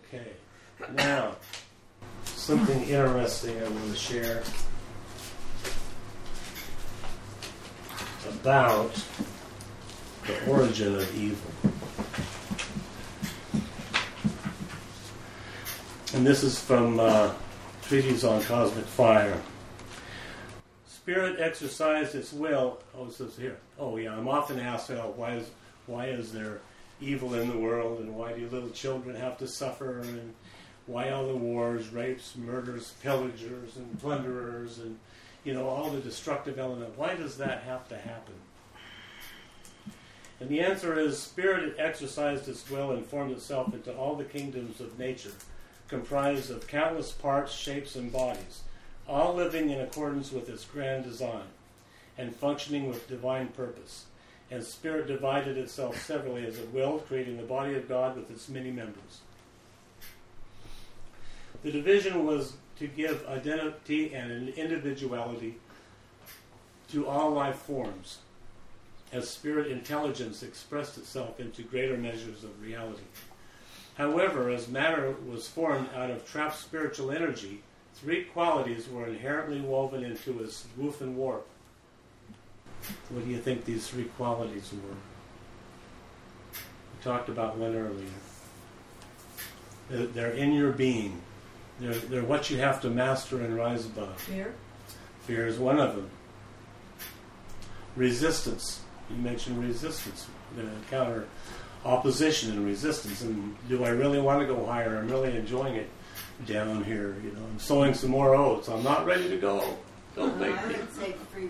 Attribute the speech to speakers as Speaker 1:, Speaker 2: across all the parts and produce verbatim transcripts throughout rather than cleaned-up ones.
Speaker 1: Okay. Now, something interesting I want to share about the origin of evil. And this is from uh, Treatise on Cosmic Fire. Spirit exercised its will. Oh, it says here. Oh, yeah. I'm often asked, well, why is why is there evil in the world, and why do little children have to suffer, and why all the wars, rapes, murders, pillagers, and plunderers, and you know all the destructive element? Why does that have to happen? And the answer is, Spirit exercised its will and formed itself into all the kingdoms of nature, comprised of countless parts, shapes, and bodies, all living in accordance with its grand design, and functioning with divine purpose. And Spirit divided itself severally as it willed, creating the body of God with its many members. The division was to give identity and an individuality to all life forms, as Spirit intelligence expressed itself into greater measures of reality. However, as matter was formed out of trapped spiritual energy, three qualities were inherently woven into its woof and warp. What do you think these three qualities were? We talked about one earlier. They're, they're in your being. They're, they're what you have to master and rise above.
Speaker 2: Fear?
Speaker 1: Fear is one of them. Resistance. You mentioned resistance. You're going to encounter opposition and resistance. And do I really want to go higher? I'm really enjoying it down here. You know, I'm sowing some more oats. I'm not ready to go. Don't make
Speaker 3: I
Speaker 1: me.
Speaker 3: would say free will.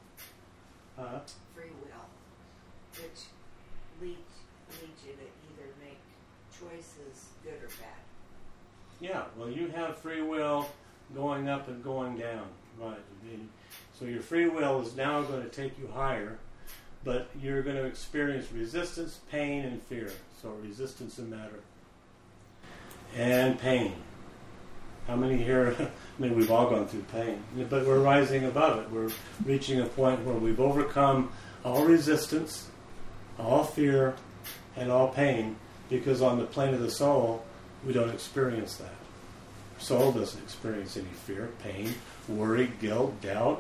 Speaker 1: Huh?
Speaker 3: Free will, which leads, leads you to either make choices, good or bad.
Speaker 1: Yeah, well, you have free will going up and going down. Right. So your free will is now going to take you higher, but you're going to experience resistance, pain, and fear. So resistance and matter. And pain. How many here, I mean, we've all gone through pain, but we're rising above it. We're reaching a point where we've overcome all resistance, all fear, and all pain, because on the plane of the soul, we don't experience that. Soul doesn't experience any fear, pain, worry, guilt, doubt.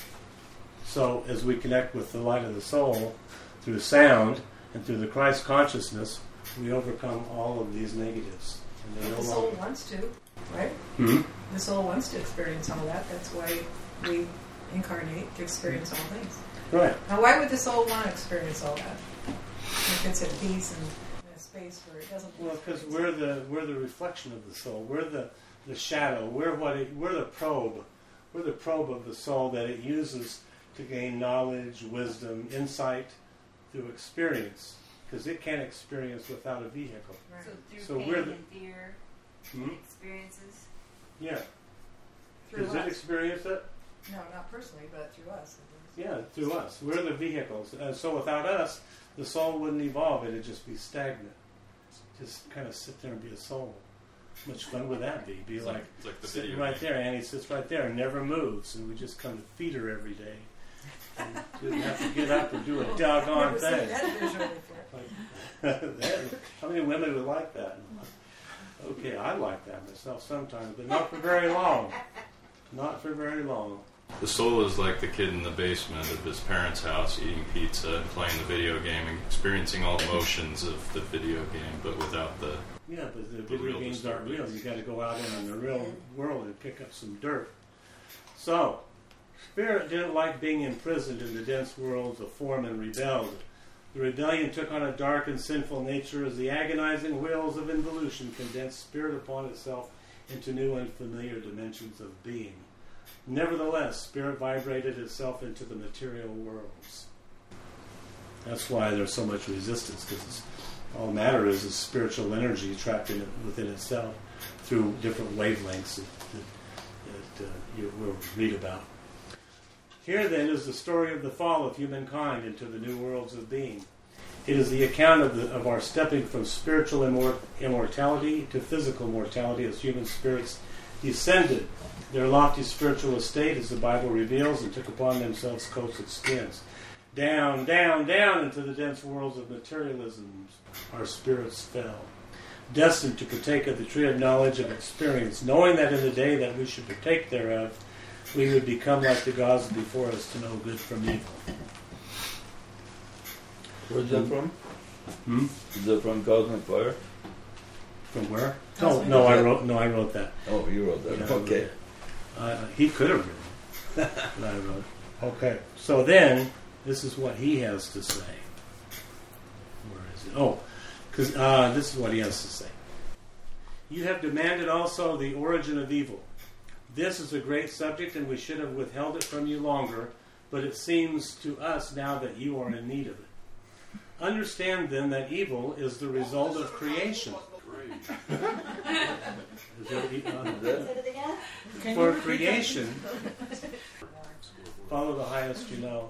Speaker 1: So as we connect with the light of the soul through sound and through the Christ consciousness, we overcome all of these negatives. And they
Speaker 2: The
Speaker 1: no
Speaker 2: soul
Speaker 1: longer-
Speaker 2: wants to, right?
Speaker 1: Hmm?
Speaker 2: The soul wants to experience all that. That's why we incarnate to experience all things.
Speaker 1: Right.
Speaker 2: Now, why would the soul want to experience all that? If it's at peace and in a space where it doesn't.
Speaker 1: Well, because we're the we're the reflection of the soul. We're the, the shadow. We're what it, we're the probe. We're the probe of the soul that it uses to gain knowledge, wisdom, insight through experience. Because it can't experience without a vehicle.
Speaker 2: Right.
Speaker 3: So through
Speaker 1: So
Speaker 3: pain
Speaker 1: we're the-
Speaker 3: and fear,
Speaker 1: Hmm?
Speaker 3: experiences.
Speaker 1: Yeah.
Speaker 2: Through
Speaker 1: Does it
Speaker 2: us.
Speaker 1: experience it?
Speaker 2: No, not personally, but through us.
Speaker 1: Yeah, through us. We're the vehicles. And so without us, the soul wouldn't evolve. It'd just be stagnant. Just kind of sit there and be a soul. How much fun would that be? Be
Speaker 4: It's
Speaker 1: like,
Speaker 4: like, it's like the
Speaker 1: sitting
Speaker 4: video
Speaker 1: right
Speaker 4: game.
Speaker 1: there. Annie sits right there and never moves. And we just come to feed her every day. And didn't have to get up and do a doggone
Speaker 2: Never seen
Speaker 1: thing.
Speaker 2: that visually before.
Speaker 1: Like, how many women would like that? Okay, I like that myself sometimes, but not for very long. Not for very long.
Speaker 4: The soul is like the kid in the basement of his parents' house eating pizza and playing the video game and experiencing all the motions of the video game, but without the...
Speaker 1: Yeah, but the
Speaker 4: The
Speaker 1: video
Speaker 4: real
Speaker 1: games aren't real.
Speaker 4: disturbance.
Speaker 1: You got to go out in the real world and pick up some dirt. So, Spirit didn't like being imprisoned in the dense worlds of form and rebelled. The rebellion took on a dark and sinful nature as the agonizing wheels of involution condensed Spirit upon itself into new and familiar dimensions of being. Nevertheless, Spirit vibrated itself into the material worlds. That's why there's so much resistance, because all matter is is spiritual energy trapped in it, within itself through different wavelengths that, that, that uh, you will read about. Here then is the story of the fall of humankind into the new worlds of being. It is the account of, the, of our stepping from spiritual immor- immortality to physical mortality as human spirits descended their lofty spiritual estate, as the Bible reveals, and took upon themselves coats of skins. Down, down, down into the dense worlds of materialism our spirits fell. destined to partake of the tree of knowledge of experience, knowing that in the day that we should partake thereof, we would become like the gods before us to know good from evil.
Speaker 5: Where's that from?
Speaker 1: Hmm?
Speaker 5: Is that from Cosmic Fire?
Speaker 1: From where? No, no, I wrote. No, I wrote that.
Speaker 5: Oh, you wrote that.
Speaker 1: Yeah,
Speaker 5: Okay.
Speaker 1: Uh, he could have written it, but I wrote it. Okay. So then, this is what he has to say. Where is it? Oh, because uh, this is what he has to say. You have demanded also the origin of evil. This is a great subject, and we should have withheld it from you longer, but it seems to us now that you are in need of it. Understand then that evil is the result of creation. Is there, uh, for creation, follow the highest you know.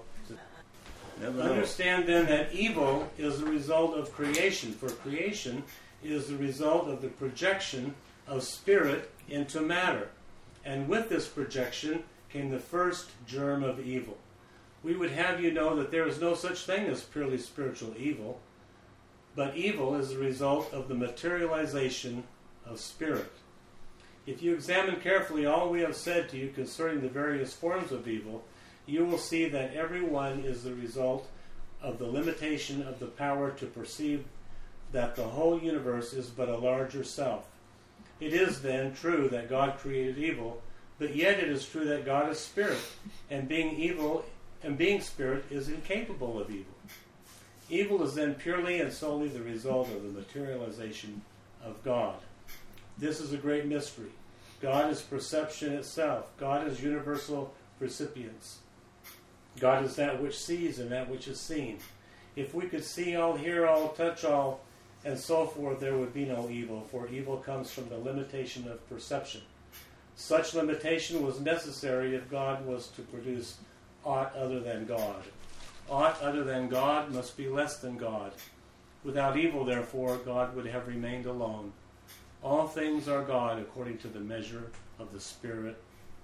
Speaker 1: Understand then that evil is the result of creation, for creation is the result of the projection of spirit into matter. And with this projection came the first germ of evil. We would have you know that there is no such thing as purely spiritual evil, but evil is the result of the materialization of spirit. If you examine carefully all we have said to you concerning the various forms of evil, you will see that every one is the result of the limitation of the power to perceive that the whole universe is but a larger self. It is then true that God created evil, but yet it is true that God is spirit, and being evil and being spirit is incapable of evil. Evil is then purely and solely the result of the materialization of God. This is a great mystery. God is perception itself. God is universal percipience. God is that which sees and that which is seen. If we could see all, hear all, touch all, and so forth, there would be no evil, for evil comes from the limitation of perception. Such limitation was necessary if God was to produce aught other than God. Aught other than God must be less than God. Without evil, therefore, God would have remained alone. All things are God according to the measure of the Spirit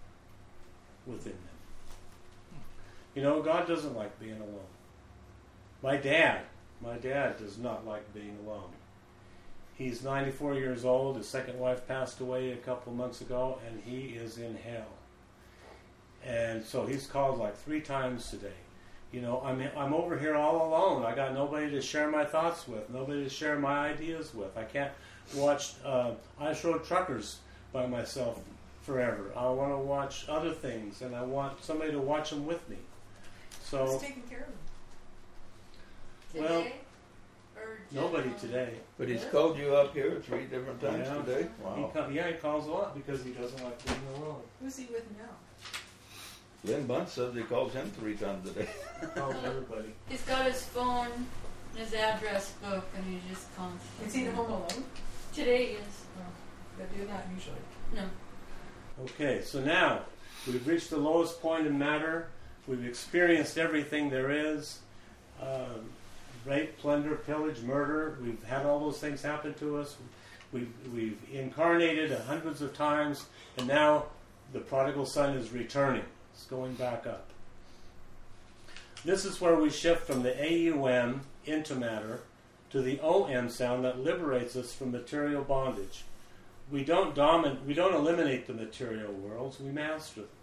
Speaker 1: within them. You know, God doesn't like being alone. My dad, my dad does not like being alone. He's ninety-four years old. His second wife passed away a couple of months ago, and he is in hell. And so he's called like three times today. You know, I'm I'm over here all alone. I got nobody to share my thoughts with, nobody to share my ideas with. I can't watch uh, Ice Road Truckers by myself forever. I want to watch other things, and I want somebody to watch them with me. So
Speaker 2: who's taking care of them?
Speaker 1: Well,
Speaker 3: Today? Or
Speaker 1: nobody
Speaker 3: just-
Speaker 1: today.
Speaker 5: But he's called you up here three different times
Speaker 1: Yeah.
Speaker 5: today?
Speaker 1: He
Speaker 5: Wow.
Speaker 1: co- yeah, he calls a lot because he doesn't like being alone.
Speaker 2: Who's he with now?
Speaker 5: Lynn Bunt says he calls him three times a day.
Speaker 1: He calls everybody.
Speaker 6: He's got his phone, and his address book, and he just constantly.
Speaker 2: Is he the home alone?
Speaker 6: Today he is.
Speaker 2: Oh, they do that usually.
Speaker 6: No.
Speaker 1: Okay, so now we've reached the lowest point in matter. We've experienced everything there is. Um, rape, plunder, pillage, murder. We've had all those things happen to us. We've, we've incarnated hundreds of times, and now the prodigal son is returning. It's going back up. This is where we shift from the A U M into matter to the O M sound that liberates us from material bondage. We don't domin- we don't eliminate the material worlds, we master them.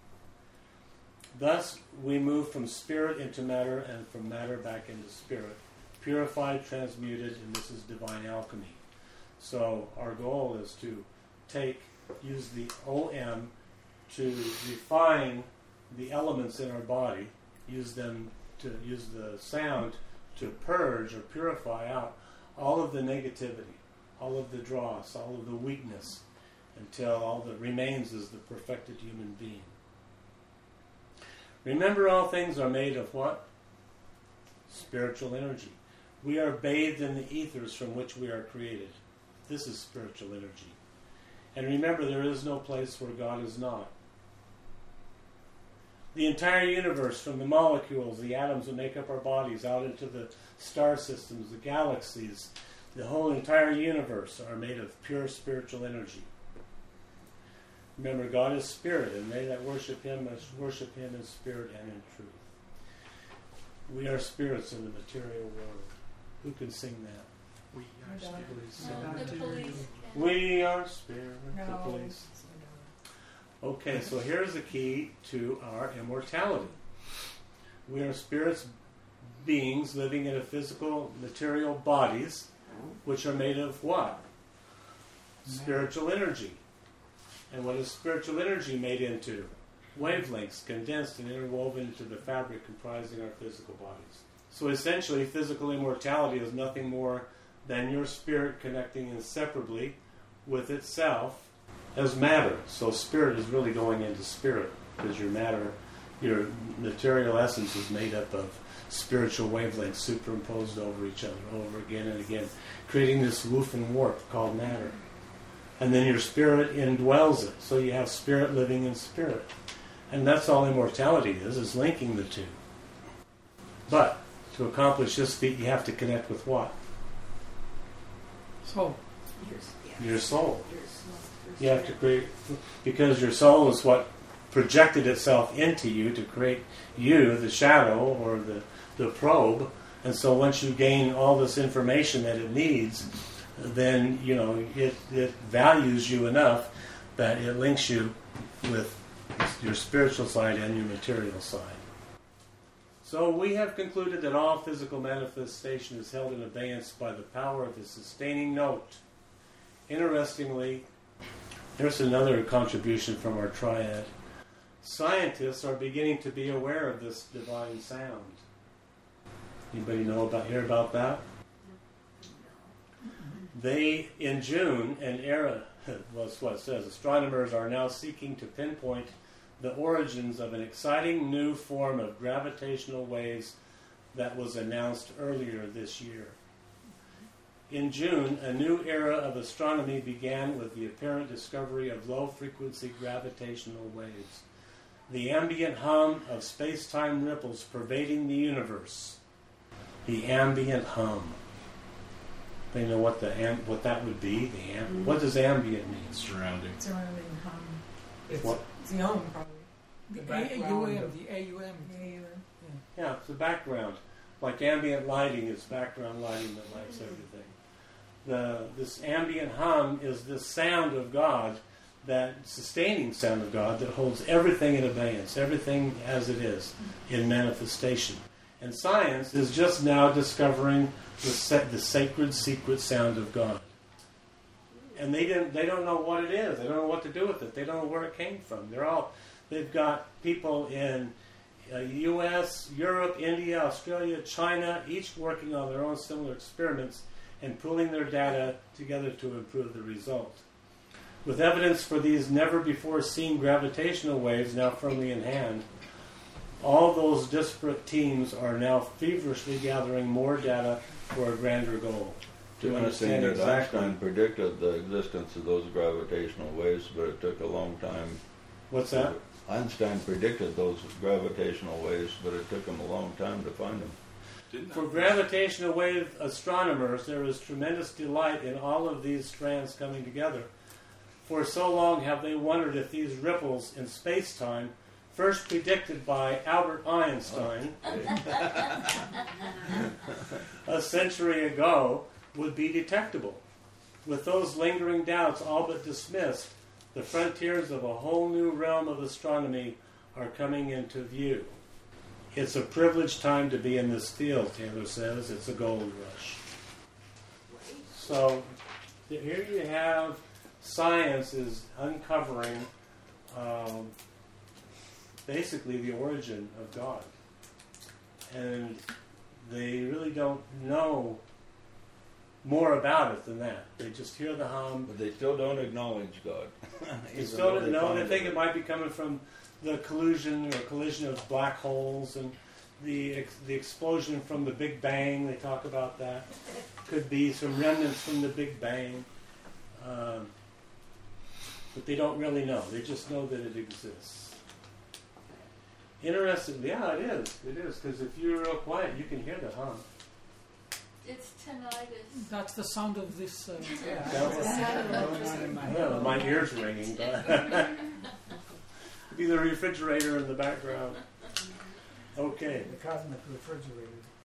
Speaker 1: Thus, we move from spirit into matter and from matter back into spirit. Purified, transmuted, and this is divine alchemy. So our goal is to take, use the O M to refine the elements in our body, use them to use the sound to purge or purify out all of the negativity, all of the dross, all of the weakness, until all that remains is the perfected human being. Remember, all things are made of what? Spiritual energy. We are bathed in the ethers from which we are created. This is spiritual energy. And remember, there is no place where God is not. The entire universe, from the molecules, the atoms that make up our bodies, out into the star systems, the galaxies, the whole entire universe are made of pure spiritual energy. Remember, God is spirit, and they that worship Him must worship Him in spirit and in truth. We are spirits in the material world. Who can sing that?
Speaker 7: We are
Speaker 2: Madonna.
Speaker 7: spirits.
Speaker 2: No,
Speaker 6: The
Speaker 2: Madonna.
Speaker 6: police. Can.
Speaker 1: We are spirit,
Speaker 2: No,
Speaker 1: the police.
Speaker 2: it's Madonna.
Speaker 1: Okay, so here's the key to our immortality. We are spirits, beings living in a physical, material bodies, which are made of what? Spiritual energy. And what is spiritual energy made into? Wavelengths condensed and interwoven into the fabric comprising our physical bodies. So essentially, physical immortality is nothing more than your spirit connecting inseparably with itself as matter. So spirit is really going into spirit, because your matter, your material essence is made up of spiritual wavelengths superimposed over each other over again and again, creating this woof and warp called matter. And then your spirit indwells it. So you have spirit living in spirit. And that's all immortality is, is linking the two. But to accomplish this feat, you have to connect with what?
Speaker 7: So,
Speaker 3: Yours, yeah.
Speaker 1: Your soul.
Speaker 3: Yours, yours,
Speaker 1: You have to create, because your soul is what projected itself into you to create you, the shadow or the, the probe. And so once you gain all this information that it needs, then, you know, it, it values you enough that it links you with your spiritual side and your material side. So we have concluded that all physical manifestation is held in abeyance by the power of the sustaining note. Interestingly, here's another contribution from our triad. Scientists are beginning to be aware of this divine sound. Anybody know about hear about that? They, in June, an era, was what it says, astronomers are now seeking to pinpoint the origins of an exciting new form of gravitational waves that was announced earlier this year. In June, a new era of astronomy began with the apparent discovery of low-frequency gravitational waves, the ambient hum of space-time ripples pervading the universe. The ambient hum. They know what the amb- what that would be. The amb-
Speaker 2: Mm-hmm.
Speaker 1: What does ambient mean?
Speaker 4: Surrounding.
Speaker 2: Surrounding hum.
Speaker 7: it's
Speaker 1: What?
Speaker 2: It's the hum, probably.
Speaker 7: the
Speaker 2: The
Speaker 7: A U
Speaker 2: background
Speaker 7: M,
Speaker 2: of-
Speaker 7: the A U M.
Speaker 2: Yeah, yeah.
Speaker 1: Yeah, it's the background. Like ambient lighting is background lighting that lights everything. The this ambient hum is the sound of God, that sustaining sound of God that holds everything in abeyance, everything as it is in manifestation. And science is just now discovering the sa- the sacred secret sound of God. And they didn't they don't know what it is. They don't know what to do with it. They don't know where it came from. They're all they've got people in uh, U S, Europe, India, Australia, China, each working on their own similar experiments and pooling their data together to improve the result. With evidence for these never-before-seen gravitational waves now firmly in hand, all those disparate teams are now feverishly gathering more data for a grander goal.
Speaker 5: To
Speaker 1: To
Speaker 5: understand
Speaker 1: understand
Speaker 5: that
Speaker 1: exactly
Speaker 5: Einstein predicted the existence of those gravitational waves, but it took a long time.
Speaker 1: what's that?
Speaker 5: Einstein predicted those gravitational waves, but it took him a long time to find them.
Speaker 4: Didn't
Speaker 1: For
Speaker 4: that-
Speaker 1: gravitational wave astronomers, there is tremendous delight in all of these strands coming together. For so long have they wondered if these ripples in space-time, first predicted by Albert Einstein a century ago, would be detectable. With those lingering doubts all but dismissed, the frontiers of a whole new realm of astronomy are coming into view. It's a privileged time to be in this field, Taylor says. It's a gold rush. So th- here you have science is uncovering um, basically the origin of God. And they really don't know more about it than that. They just hear the hum.
Speaker 5: But they still don't acknowledge God.
Speaker 1: They
Speaker 5: Even
Speaker 1: still
Speaker 5: though
Speaker 1: don't know. They
Speaker 5: found
Speaker 1: think it might be coming from the collision or collision of black holes and the ex- the explosion from the Big Bang. They talk about that. Could be some remnants from the Big Bang. Um, but they don't really know. They just know that it exists. Interesting. Yeah, it is. It is. Because if you're real quiet, you can hear the hum.
Speaker 6: It's tinnitus.
Speaker 7: That's the sound of this. Uh,
Speaker 2: Yeah,
Speaker 1: That was-
Speaker 7: going on in my head.
Speaker 1: Well, my ears ringing. But it'd be the refrigerator in the background. Okay.
Speaker 7: The cosmic refrigerator.